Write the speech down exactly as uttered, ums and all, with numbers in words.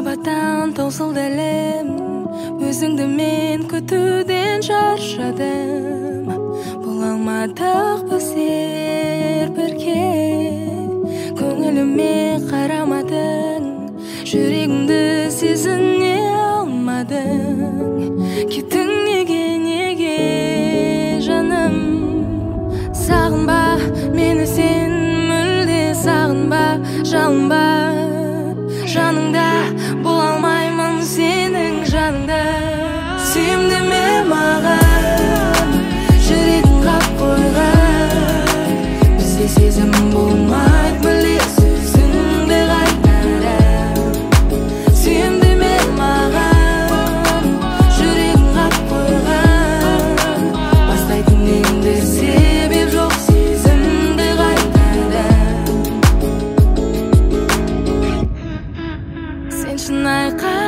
махаббаттан таусылды әлем, өзіңді мен күтуден шаршадым. Бола алмадық біздер бірге, көңіліме қарамадың, жүрегімді сезіне алмадың. Кеттің неге, неге жаным? Сағынба мені сен, мүлде сағынба, жалынба. Жаныңда бола алмаймын сенің жаныңда. Сүйемді ме маған, жүрегің қап қойған. Бізде сезім болмайды, білесіз өзіңді қайтара. Сүйемді ме маған, жүрегің қап қойған. Бастайтын енді себеп жоқ, сезімді қайтара. Сен шын айқа